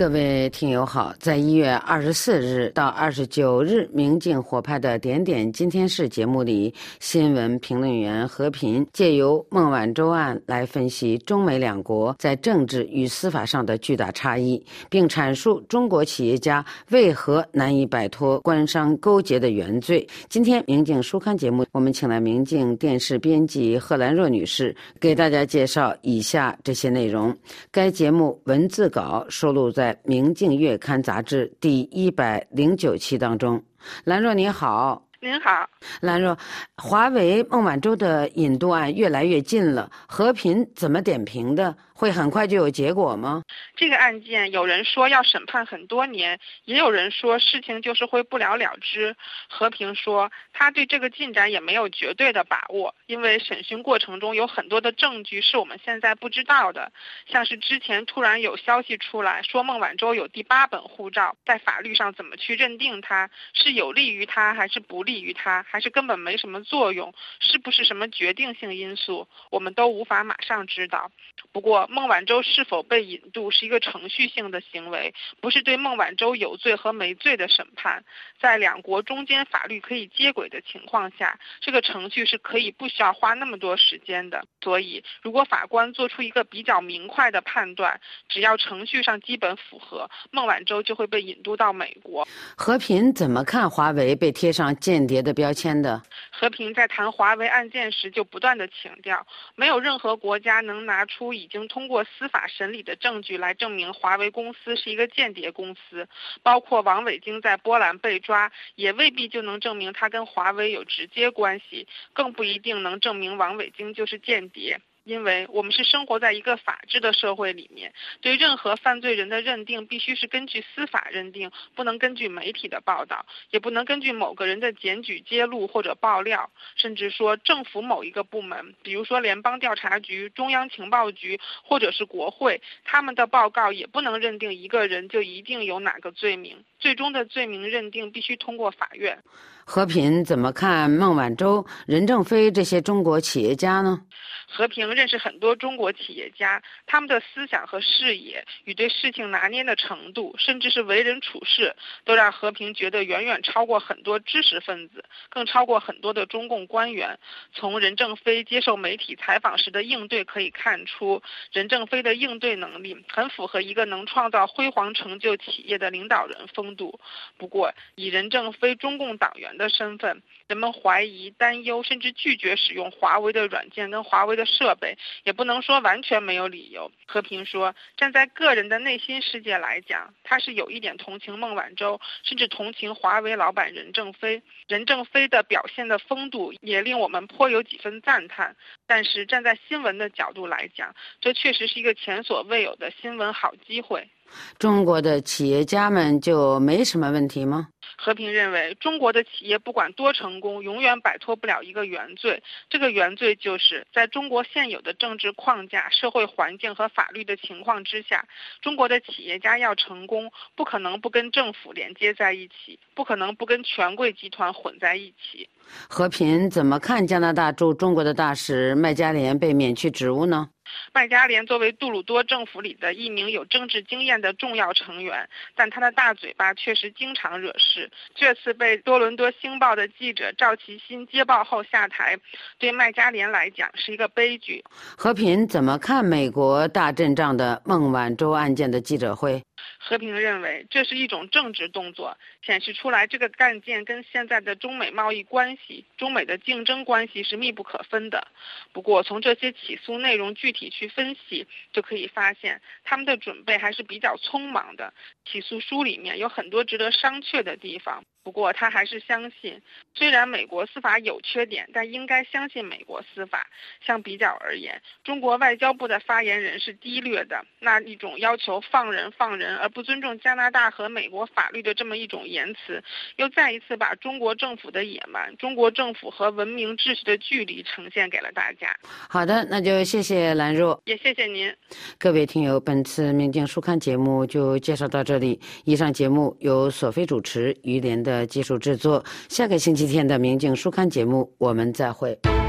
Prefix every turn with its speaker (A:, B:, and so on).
A: 各位听友好，在1月24日到29日明镜火拍的点点今天事节目里，新闻评论员何平借由孟晚舟案来分析中美两国在政治与司法上的巨大差异，并阐述中国企业家为何难以摆脱官商勾结的原罪。今天明镜书刊节目，我们请来明镜电视编辑贺兰若女士给大家介绍以下这些内容。该节目文字稿收录在《明镜月刊》杂志第109期当中。兰若你好。
B: 您好。
A: 兰若，华为孟晚舟的引渡案越来越近了，和平怎么点评的？会很快就有结果吗？
B: 这个案件有人说要审判很多年，也有人说事情就是会不了了之。和平说他对这个进展也没有绝对的把握，因为审讯过程中有很多的证据是我们现在不知道的，像是之前突然有消息出来说孟晚舟有第8本护照，在法律上怎么去认定它是有利于他还是不利于他，还是根本没什么作用，是不是什么决定性因素，我们都无法马上知道。不过孟晚舟是否被引渡是一个程序性的行为，不是对孟晚舟有罪和没罪的审判。在两国中间法律可以接轨的情况下，这个程序是可以不需要花那么多时间的。所以如果法官做出一个比较明快的判断，只要程序上基本符合，孟晚舟就会被引渡到美国。
A: 和平怎么看华为被贴上间谍的标签的？
B: 和平在谈华为案件时就不断地强调，没有任何国家能拿出已经通过司法审理的证据来证明华为公司是一个间谍公司，包括王伟京在波兰被抓，也未必就能证明他跟华为有直接关系，更不一定能证明王伟京就是间谍。因为我们是生活在一个法治的社会里面，对任何犯罪人的认定必须是根据司法认定，不能根据媒体的报道，也不能根据某个人的检举揭露或者爆料，甚至说政府某一个部门，比如说联邦调查局、中央情报局或者是国会，他们的报告也不能认定一个人就一定有哪个罪名，最终的罪名认定必须通过法院。
A: 和平怎么看孟晚舟、任正非这些中国企业家呢？
B: 和平认识很多中国企业家，他们的思想和视野与对事情拿捏的程度，甚至是为人处事，都让和平觉得远远超过很多知识分子，更超过很多的中共官员。从任正非接受媒体采访时的应对可以看出，任正非的应对能力很符合一个能创造辉煌成就企业的领导人风度。不过以任正非中共党员的身份，人们怀疑、担忧甚至拒绝使用华为的软件跟华为的设备，也不能说完全没有理由。和平说，站在个人的内心世界来讲，他是有一点同情孟晚舟，甚至同情华为老板任正非。任正非的表现的风度也令我们颇有几分赞叹。但是站在新闻的角度来讲，这确实是一个前所未有的新闻好机会。
A: 中国的企业家们就没什么问题吗？
B: 和平认为，中国的企业不管多成功，永远摆脱不了一个原罪。这个原罪就是在中国现有的政治框架、社会环境和法律的情况之下，中国的企业家要成功，不可能不跟政府连接在一起，不可能不跟权贵集团混在一起。
A: 和平怎么看加拿大驻中国的大使麦嘉莲被免去职务呢？
B: 麦嘉莲作为杜鲁多政府里的一名有政治经验的重要成员，但他的大嘴巴确实经常惹事。这次被多伦多星报的记者赵其新接报后下台，对麦嘉莲来讲是一个悲剧。
A: 和平怎么看美国大阵仗的孟晚舟案件的记者会？
B: 和平认为这是一种政治动作，显示出来这个案件跟现在的中美贸易关系、中美的竞争关系是密不可分的。不过从这些起诉内容具体去分析，就可以发现他们的准备还是比较匆忙的。起诉书里面有很多值得商榷的地方，不过他还是相信，虽然美国司法有缺点，但应该相信美国司法。相比较而言，中国外交部的发言人是低劣的，那一种要求放人而不尊重加拿大和美国法律的这么一种言辞，又再一次把中国政府的野蛮、中国政府和文明秩序的距离呈现给了大家。
A: 好的，那就谢谢兰若，
B: 也谢谢您。
A: 各位听友，本次明镜书刊节目就介绍到这里。以上节目由索菲主持，于连的技术制作。下个星期天的明镜书刊节目我们再会。